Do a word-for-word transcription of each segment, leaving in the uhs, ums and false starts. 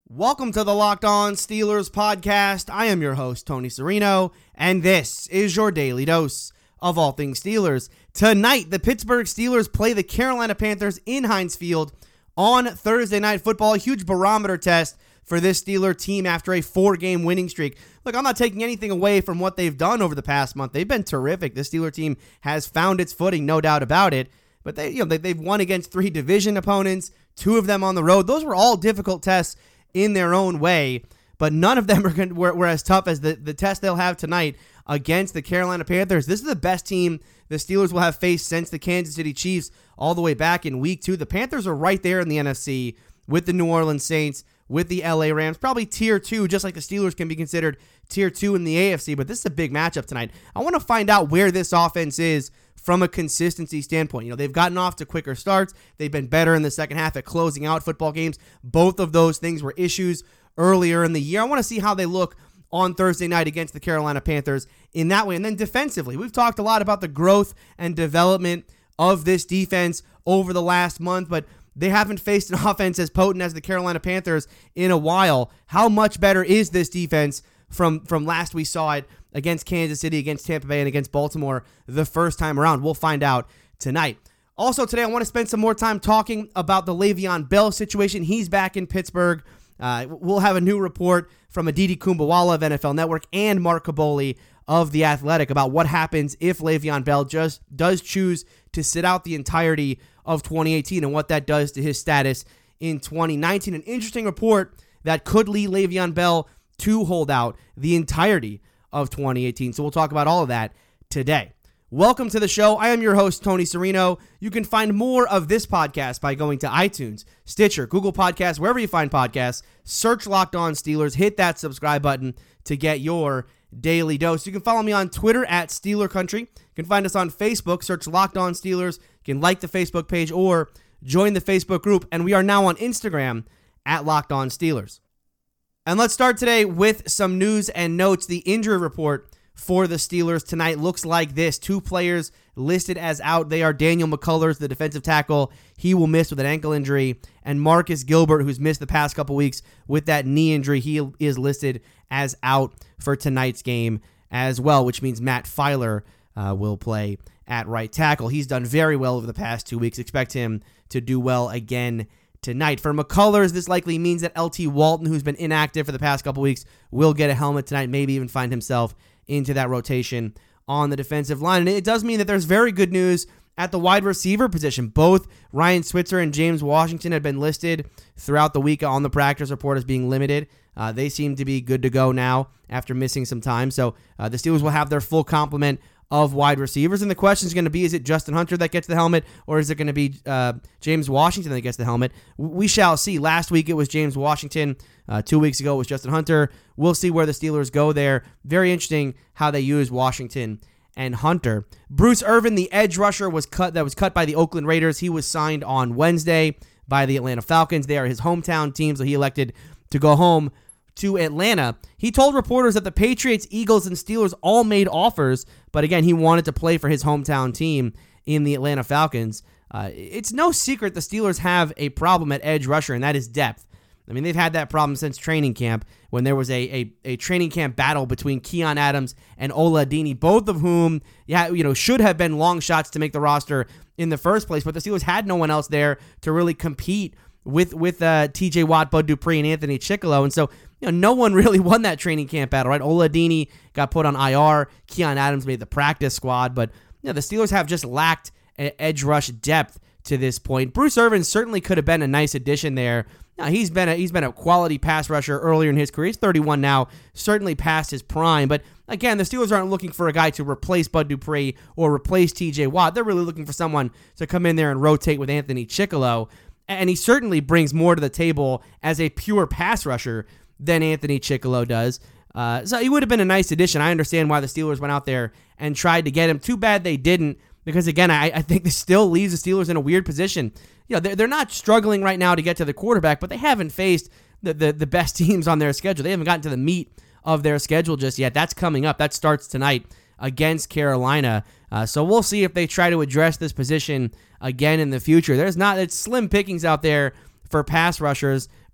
Welcome to the Locked On Steelers podcast. I am your host, Tony Serino, and this is your daily dose of all things Steelers. Tonight, the Pittsburgh Steelers play the Carolina Panthers in Heinz Field on Thursday Night Football. A huge barometer test for this Steeler team after a four-game winning streak. Look, I'm not taking anything away from what they've done over the past month. They've been terrific. This Steeler team has found its footing, no doubt about it. But they, you know, they, they've won against three division opponents, two of them on the road. Those were all difficult tests in their own way, but none of them are going, were, were as tough as the, the test they'll have tonight against the Carolina Panthers. This is the best team the Steelers will have faced since the Kansas City Chiefs all the way back in week two. The Panthers are right there in the N F C with the New Orleans Saints, with the L A Rams, probably tier two, just like the Steelers can be considered tier two in the A F C, but this is a big matchup tonight. I want to find out where this offense is from a consistency standpoint. You know, they've gotten off to quicker starts. They've been better in the second half at closing out football games. Both of those things were issues earlier in the year. I want to see how they look on Thursday night against the Carolina Panthers in that way. And then defensively, we've talked a lot about the growth and development of this defense over the last month, but they haven't faced an offense as potent as the Carolina Panthers in a while. How much better is this defense from, from last we saw it against Kansas City, against Tampa Bay, and against Baltimore the first time around? We'll find out tonight. Also today, I want to spend some more time talking about the Le'Veon Bell situation. He's back in Pittsburgh. Uh, we'll have a new report from Aditi Kumbawala of N F L Network and Mark Kaboly of The Athletic about what happens if Le'Veon Bell just does choose to sit out the entirety of twenty eighteen and what that does to his status in twenty nineteen. An interesting report that could lead Le'Veon Bell to hold out the entirety of twenty eighteen. So we'll talk about all of that today. Welcome to the show. I am your host, Tony Serino. You can find more of this podcast by going to iTunes, Stitcher, Google Podcasts, wherever you find podcasts. Search Locked On Steelers. Hit that subscribe button to get your daily dose. You can follow me on Twitter at Steeler Country. You can find us on Facebook. Search Locked On Steelers. You can like the Facebook page or join the Facebook group. And we are now on Instagram at Locked On Steelers. And let's start today with some news and notes. The injury report for the Steelers tonight looks like this. Two players listed as out. They are Daniel McCullers, the defensive tackle. He will miss with an ankle injury. And Marcus Gilbert, who's missed the past couple weeks with that knee injury. He is listed as out for tonight's game as well, which means Matt Filer uh, will play at right tackle. He's done very well over the past two weeks. Expect him to do well again tonight. For McCullers, this likely means that L T Walton, who's been inactive for the past couple weeks, will get a helmet tonight, maybe even find himself into that rotation on the defensive line. And it does mean that there's very good news at the wide receiver position. Both Ryan Switzer and James Washington have been listed throughout the week on the practice report as being limited. Uh, they seem to be good to go now after missing some time. So uh, the Steelers will have their full complement of wide receivers. And the question is going to be, is it Justin Hunter that gets the helmet, or is it going to be uh, James Washington that gets the helmet? We shall see. Last week it was James Washington. Uh, two weeks ago it was Justin Hunter. We'll see where the Steelers go there. Very interesting how they use Washington and Hunter. Bruce Irvin, the edge rusher, was cut. That was cut by the Oakland Raiders. He was signed on Wednesday by the Atlanta Falcons. They are his hometown team, so he elected to go home to Atlanta. He told reporters that the Patriots, Eagles, and Steelers all made offers, but again, he wanted to play for his hometown team in the Atlanta Falcons. Uh, it's no secret the Steelers have a problem at edge rusher, and that is depth. I mean, they've had that problem since training camp when there was a a, a training camp battle between Keon Adams and Ola Adini, both of whom yeah, you know, should have been long shots to make the roster in the first place, but the Steelers had no one else there to really compete with with uh, T J Watt, Bud Dupree, and Anthony Chickillo. And so, you know, no one really won that training camp battle, right? Ola Adini got put on I R. Keon Adams made the practice squad. But, you know, the Steelers have just lacked edge rush depth to this point. Bruce Irvin certainly could have been a nice addition there. Now, he's been a, he's been a quality pass rusher earlier in his career. He's thirty-one now, certainly past his prime. But, again, the Steelers aren't looking for a guy to replace Bud Dupree or replace T J Watt. They're really looking for someone to come in there and rotate with Anthony Chickillo. And he certainly brings more to the table as a pure pass rusher than Anthony Chickillo does. Uh, so he would have been a nice addition. I understand why the Steelers went out there and tried to get him. Too bad they didn't, because, again, I, I think this still leaves the Steelers in a weird position. You know, they're, they're not struggling right now to get to the quarterback, but they haven't faced the, the, the best teams on their schedule. They haven't gotten to the meat of their schedule just yet. That's coming up. That starts tonight against Carolina. Uh, so we'll see if they try to address this position again in the future. There's not, it's slim pickings out there for pass rushers.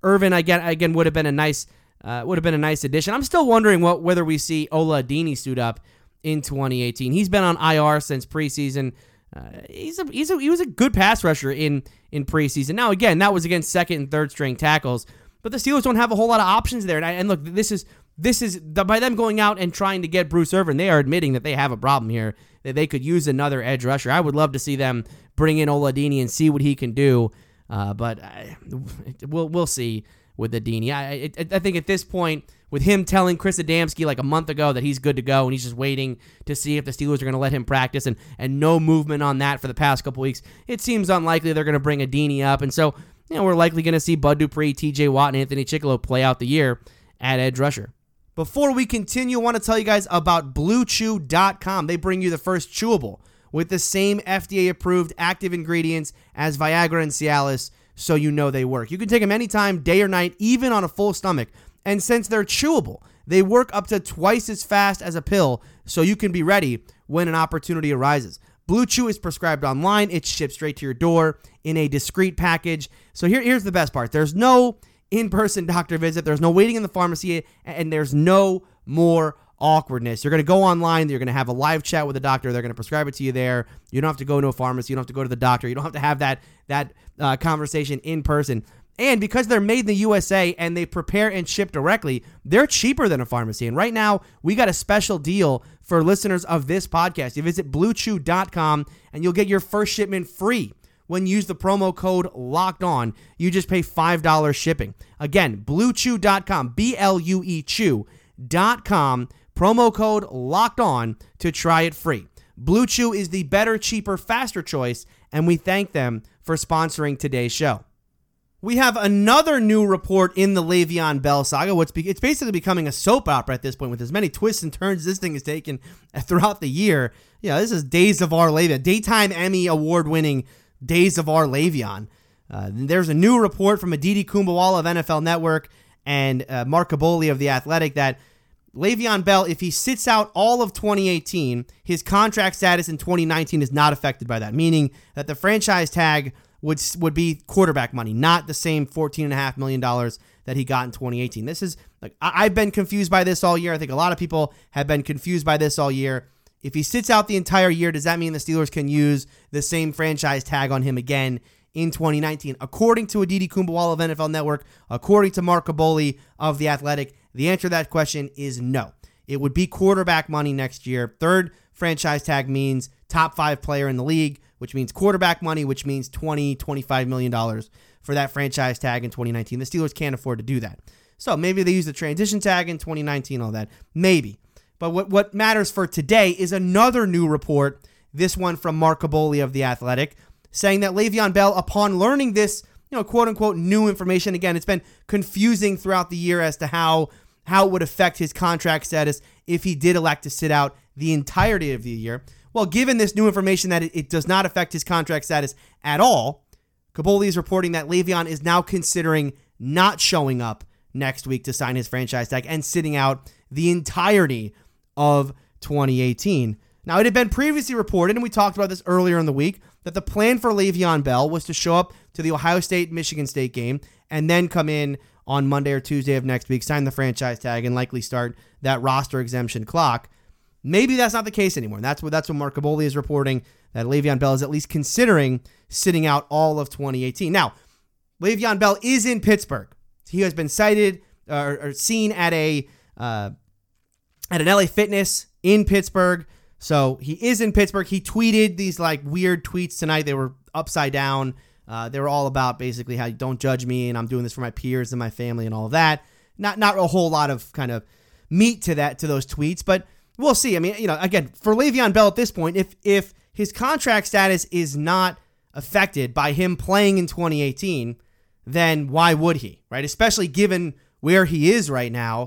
Irvin again again would have been a nice uh, would have been a nice addition. I'm still wondering what whether we see Ola Adini suit up in twenty eighteen. He's been on I R since preseason. Uh, he's a, he's a, he was a good pass rusher in, in preseason. Now, again, that was against second and third string tackles, but the Steelers don't have a whole lot of options there. And, I, and look, this is this is by them going out and trying to get Bruce Irvin, they are admitting that they have a problem here, that they could use another edge rusher. I would love to see them bring in Ola Adini and see what he can do, uh, but I, we'll we'll see with Adini. I, I I think at this point, with him telling Chris Adamski like a month ago that he's good to go and he's just waiting to see if the Steelers are going to let him practice and, and no movement on that for the past couple weeks, it seems unlikely they're going to bring Adini up. And so, you know, we're likely going to see Bud Dupree, T J Watt, and Anthony Chickillo play out the year at edge rusher. Before we continue, I want to tell you guys about Blue Chew dot com. They bring you the first chewable with the same F D A-approved active ingredients as Viagra and Cialis, so you know they work. You can take them anytime, day or night, even on a full stomach. And since they're chewable, they work up to twice as fast as a pill, so you can be ready when an opportunity arises. Blue Chew is prescribed online. It's shipped straight to your door in a discreet package. So here, here's the best part. There's no in-person doctor visit. There's no waiting in the pharmacy, and there's no more awkwardness. You're going to go online. You're going to have a live chat with a doctor. They're going to prescribe it to you there. You don't have to go to a pharmacy. You don't have to go to the doctor. You don't have to have that, that uh, conversation in person. And because they're made in the U S A and they prepare and ship directly, they're cheaper than a pharmacy. And right now, we got a special deal for listeners of this podcast. You visit Blue Chew dot com and you'll get your first shipment free when you use the promo code LOCKEDON. You just pay five dollars shipping. Again, Blue Chew dot com, B L U E Chew dot com, promo code LOCKEDON to try it free. Blue Chew is the better, cheaper, faster choice, and we thank them for sponsoring today's show. We have another new report in the Le'Veon Bell saga. What's be- it's basically becoming a soap opera at this point with as many twists and turns this thing has taken throughout the year. Yeah, this is Days of Our Le'Veon, daytime Emmy award-winning Days of Our Le'Veon. Uh, there's a new report from Aditi Kumbawala of N F L Network and uh, Mark Caboli of The Athletic that Le'Veon Bell, if he sits out all of twenty eighteen, his contract status in twenty nineteen is not affected by that, meaning that the franchise tag would would be quarterback money, not the same fourteen point five million dollars that he got in twenty eighteen. This is, like, I, I've been confused by this all year. I think a lot of people have been confused by this all year. If he sits out the entire year, does that mean the Steelers can use the same franchise tag on him again in twenty nineteen? According to Aditi Kumbawala of N F L Network, according to Mark Caboli of The Athletic, the answer to that question is no. It would be quarterback money next year. Third franchise tag means top five player in the league, which means quarterback money, which means twenty, twenty-five million dollars for that franchise tag in twenty nineteen. The Steelers can't afford to do that. So maybe they use the transition tag in twenty nineteen, all that. Maybe. But what, what matters for today is another new report, this one from Mark Caboli of The Athletic, saying that Le'Veon Bell, upon learning this, you know, quote-unquote new information, again, it's been confusing throughout the year as to how, how it would affect his contract status if he did elect to sit out the entirety of the year. Well, given this new information that it, it does not affect his contract status at all, Caboli is reporting that Le'Veon is now considering not showing up next week to sign his franchise tag and sitting out the entirety of twenty eighteen. Now, it had been previously reported, and we talked about this earlier in the week, that the plan for Le'Veon Bell was to show up to the Ohio State-Michigan State game and then come in on Monday or Tuesday of next week, sign the franchise tag, and likely start that roster exemption clock. Maybe that's not the case anymore. And that's what that's what Mark Caboli is reporting, that Le'Veon Bell is at least considering sitting out all of twenty eighteen. Now, Le'Veon Bell is in Pittsburgh. He has been cited uh, or seen at a uh, at an L A Fitness in Pittsburgh. So he is in Pittsburgh. He tweeted these like weird tweets tonight. They were upside down. Uh, they were all about basically how you don't judge me and I'm doing this for my peers and my family and all of that. Not not a whole lot of kind of meat to that to those tweets, but we'll see. I mean, you know, again, for Le'Veon Bell at this point, if if his contract status is not affected by him playing in twenty eighteen, then why would he, right? Especially given where he is right now.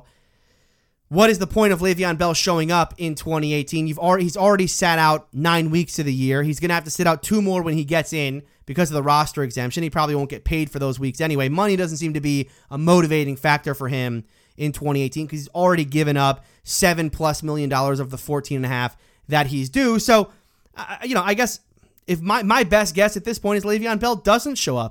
What is the point of Le'Veon Bell showing up in twenty eighteen? You've already he's already sat out nine weeks of the year. He's going to have to sit out two more when he gets in because of the roster exemption. He probably won't get paid for those weeks anyway. Money doesn't seem to be a motivating factor for him in twenty eighteen because he's already given up seven plus million dollars of the fourteen and a half that he's due. So, uh, you know, I guess if my, my best guess at this point is Le'Veon Bell doesn't show up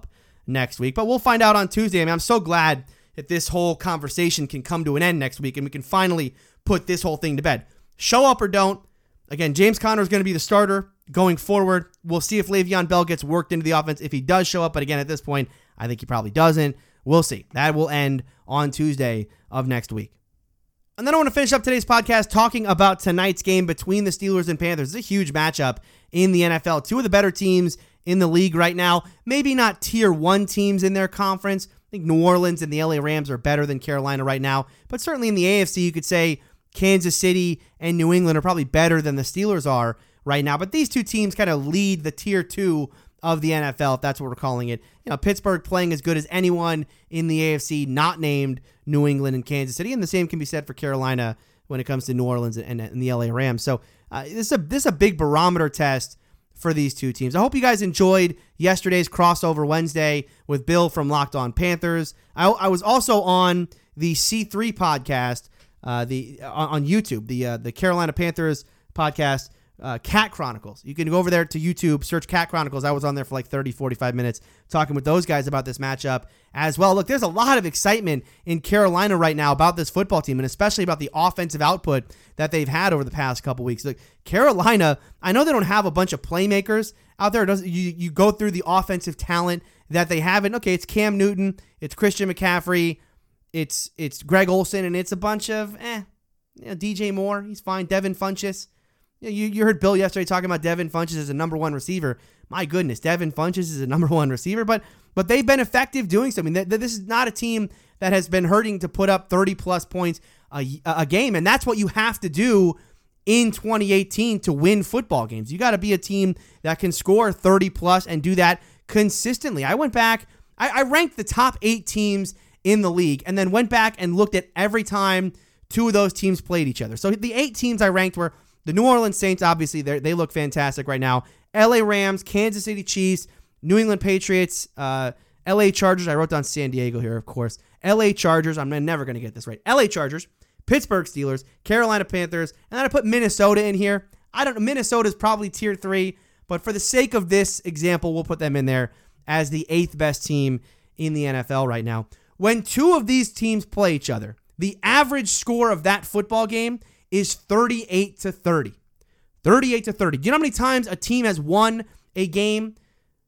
next week. But we'll find out on Tuesday. I mean, I'm so glad that this whole conversation can come to an end next week and we can finally put this whole thing to bed. Show up or don't. Again, James Conner is going to be the starter going forward. We'll see if Le'Veon Bell gets worked into the offense if he does show up. But again, at this point, I think he probably doesn't. We'll see. That will end on Tuesday of next week. And then I want to finish up today's podcast talking about tonight's game between the Steelers and Panthers. It's a huge matchup in the N F L. Two of the better teams in the league right now. Maybe not tier one teams in their conference. I think New Orleans and the L A Rams are better than Carolina right now. But certainly in the A F C, you could say Kansas City and New England are probably better than the Steelers are right now. But these two teams kind of lead the tier two of the N F L, if that's what we're calling it. You know, Pittsburgh playing as good as anyone in the A F C, not named New England and Kansas City. And the same can be said for Carolina when it comes to New Orleans and, and the L A Rams. So uh, this is a this is a big barometer test for these two teams. I hope you guys enjoyed yesterday's crossover Wednesday with Bill from Locked On Panthers. I, I was also on the C three podcast, uh, the on, on YouTube, the uh, the Carolina Panthers podcast, uh, Cat Chronicles. You can go over there to YouTube, search Cat Chronicles. I was on there for like thirty, forty-five minutes talking with those guys about this matchup as well. Look, there's a lot of excitement in Carolina right now about this football team, and especially about the offensive output that they've had over the past couple weeks. Look, Carolina, I know they don't have a bunch of playmakers out there. It doesn't, you, you go through the offensive talent that they have, and okay, it's Cam Newton, it's Christian McCaffrey, it's it's Greg Olsen, and it's a bunch of, eh, you know, D J Moore, he's fine, Devin Funchess. You, you heard Bill yesterday talking about Devin Funchess as a number one receiver. My goodness, Devin Funchess is a number one receiver, but but they've been effective doing something. Th- th- this is not a team that has been hurting to put up thirty plus points a, a game, and that's what you have to do in twenty eighteen to win football games. You got to be a team that can score thirty plus and do that consistently. I went back, I, I ranked the top eight teams in the league, and then went back and looked at every time two of those teams played each other. So the eight teams I ranked were the New Orleans Saints, obviously, they look fantastic right now. L A Rams, Kansas City Chiefs, New England Patriots, uh, L A Chargers. I wrote down San Diego here, of course. L A Chargers. I'm never going to get this right. L A Chargers, Pittsburgh Steelers, Carolina Panthers, and then I put Minnesota in here. I don't know. Minnesota's probably tier three, but for the sake of this example, we'll put them in there as the eighth best team in the N F L right now. When two of these teams play each other, the average score of that football game is thirty-eight to thirty. thirty-eight to thirty. Do you know how many times a team has won a game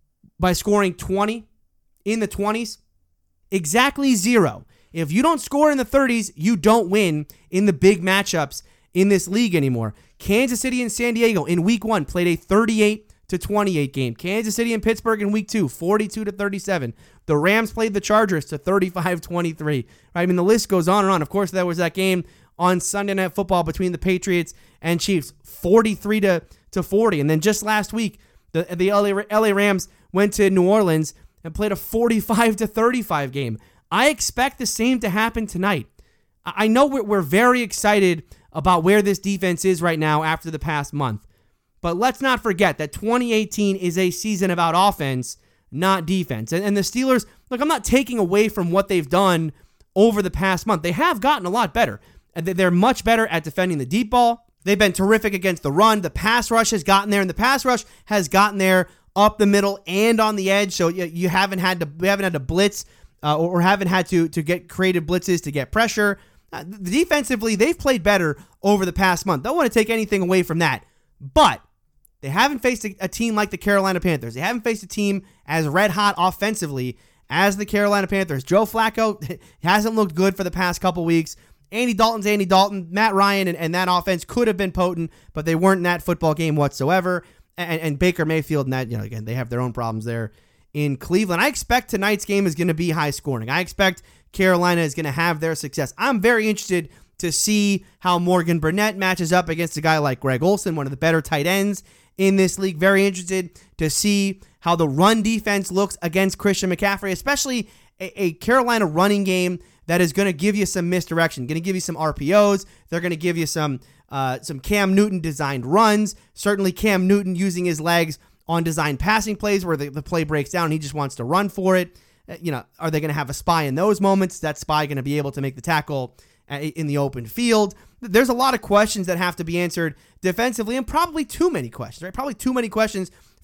by scoring twenty in the twenties? Exactly zero. If you don't score in the thirties, you don't win in the big matchups in this league anymore. Kansas City and San Diego in week one played a thirty-eight to twenty-eight game. Kansas City and Pittsburgh in week two, forty-two to thirty-seven. The Rams played the Chargers to thirty-five twenty-three. Right? I mean, the list goes on and on. Of course, there was that game on Sunday Night Football between the Patriots and Chiefs, forty-three to forty. And then just last week, the the L A, L A Rams went to New Orleans and played a forty-five to thirty-five game. I expect the same to happen tonight. I know we're, we're very excited about where this defense is right now after the past month. But let's not forget that twenty eighteen is a season about offense, not defense. And, and the Steelers, look, I'm not taking away from what they've done over the past month. They have gotten a lot better. They're much better at defending the deep ball. They've been terrific against the run. The pass rush has gotten there, and the pass rush has gotten there up the middle and on the edge. So you, you haven't had to, we haven't had to blitz uh, or, or haven't had to to get creative blitzes to get pressure. Uh, defensively, they've played better over the past month. Don't want to take anything away from that, but they haven't faced a, a team like the Carolina Panthers. They haven't faced a team as red hot offensively as the Carolina Panthers. Joe Flacco hasn't looked good for the past couple weeks. Andy Dalton's Andy Dalton. Matt Ryan and, and that offense could have been potent, but they weren't in that football game whatsoever. And, and Baker Mayfield and that, you know, again, they have their own problems there in Cleveland. I expect tonight's game is going to be high scoring. I expect Carolina is going to have their success. I'm very interested to see how Morgan Burnett matches up against a guy like Greg Olsen, one of the better tight ends in this league. Very interested to see how the run defense looks against Christian McCaffrey, especially a, a Carolina running game that is going to give you some misdirection, going to give you some R P Os. They're going to give you some uh, some Cam Newton designed runs. Certainly Cam Newton using his legs on designed passing plays where the, the play breaks down and he just wants to run for it. Uh, you know, are they going to have a spy in those moments? Is that spy going to be able to make the tackle in the open field? There's a lot of questions that have to be answered defensively, and probably too many questions, right? Probably too many questions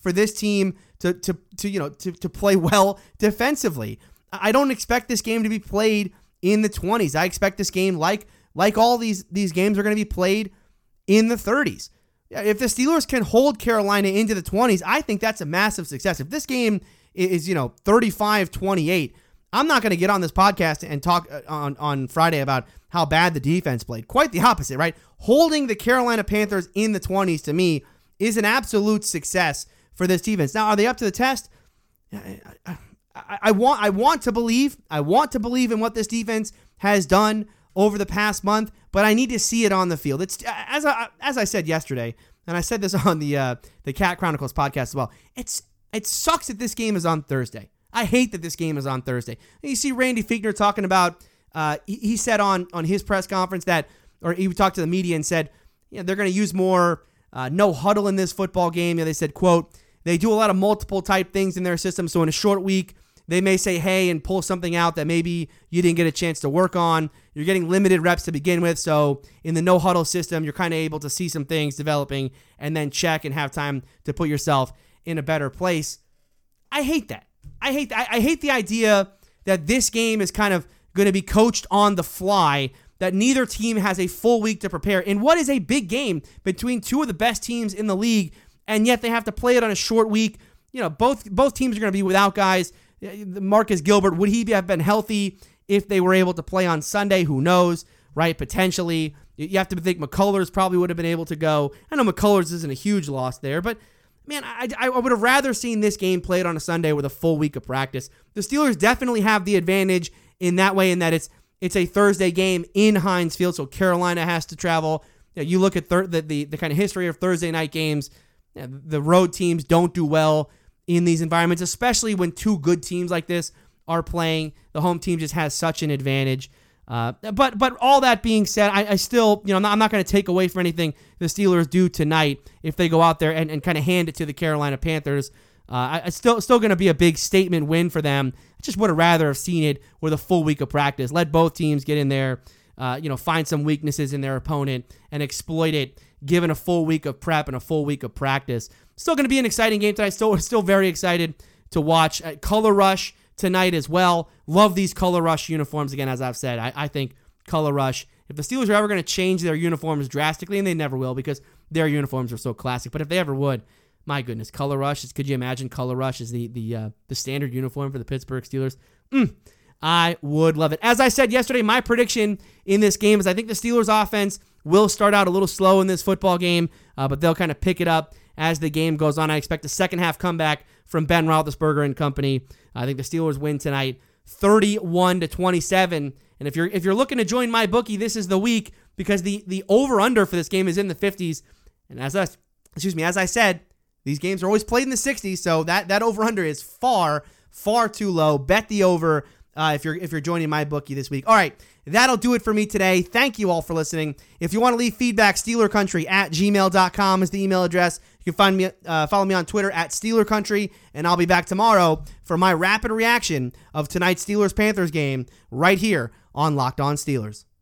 for this team to to to you know to to play well defensively. I don't expect this game to be played in the twenties. I expect this game, like like all these these games, are going to be played in the thirties. If the Steelers can hold Carolina into the twenties, I think that's a massive success. If this game is, you know, thirty-five twenty-eight, I'm not going to get on this podcast and talk on, on Friday about how bad the defense played. Quite the opposite, right? Holding the Carolina Panthers in the twenties, to me, is an absolute success for this defense. Now, are they up to the test? I, I, I want I want to believe. I want to believe in what this defense has done over the past month, but I need to see it on the field. It's as I, as I said yesterday, and I said this on the uh, the Cat Chronicles podcast as well. It's it sucks that this game is on Thursday. I hate that this game is on Thursday. And you see Randy Fichtner talking about. Uh, he, he said on on his press conference that, or he talked to the media and said, you know, they're going to use more uh, no huddle in this football game. You know, they said, quote, they do a lot of multiple type things in their system. So in a short week, they may say, hey, and pull something out that maybe you didn't get a chance to work on. You're getting limited reps to begin with. So in the no huddle system, you're kind of able to see some things developing and then check and have time to put yourself in a better place. I hate that. I hate that. I hate the idea that this game is kind of going to be coached on the fly, that neither team has a full week to prepare in what is a big game between two of the best teams in the league, and yet they have to play it on a short week. You know, both both teams are going to be without guys. Marcus Gilbert, would he have been healthy if they were able to play on Sunday? Who knows, right? Potentially. You have to think McCullers probably would have been able to go. I know McCullers isn't a huge loss there, but man, I, I would have rather seen this game played on a Sunday with a full week of practice. The Steelers definitely have the advantage in that way, in that it's it's a Thursday game in Heinz Field, so Carolina has to travel. You know, you look at thir- the, the the kind of history of Thursday night games, you know, the road teams don't do well in these environments, especially when two good teams like this are playing. The home team just has such an advantage. Uh, but but all that being said, I, I still, you know, I'm not, I'm not going to take away from anything the Steelers do tonight if they go out there and, and kind of hand it to the Carolina Panthers. Uh, I, it's still still going to be a big statement win for them. I just would have rather have seen it with a full week of practice. Let both teams get in there, uh, you know, find some weaknesses in their opponent and exploit it, given a full week of prep and a full week of practice. Still going to be an exciting game tonight. Still, still very excited to watch. Uh, Color Rush tonight as well. Love these Color Rush uniforms. Again, as I've said, I, I think Color Rush, if the Steelers are ever going to change their uniforms drastically, and they never will because their uniforms are so classic, but if they ever would, my goodness, Color Rush, is, could you imagine Color Rush is the the uh, the standard uniform for the Pittsburgh Steelers? Mm, I would love it. As I said yesterday, my prediction in this game is I think the Steelers offense will start out a little slow in this football game, uh, but they'll kind of pick it up as the game goes on. I expect a second half comeback from Ben Roethlisberger and company. I think the Steelers win tonight thirty-one to twenty-seven. And if you're if you're looking to join my bookie, this is the week, because the the over-under for this game is in the fifties. And as I, excuse me, as I said, these games are always played in the sixties, so that, that over-under is far, far too low. Bet the over uh, if you're if you're joining my bookie this week. All right, that'll do it for me today. Thank you all for listening. If you want to leave feedback, Steeler Country at gmail dot com is the email address. You can find me, uh, follow me on Twitter at Steeler Country, and I'll be back tomorrow for my rapid reaction of tonight's Steelers-Panthers game right here on Locked On Steelers.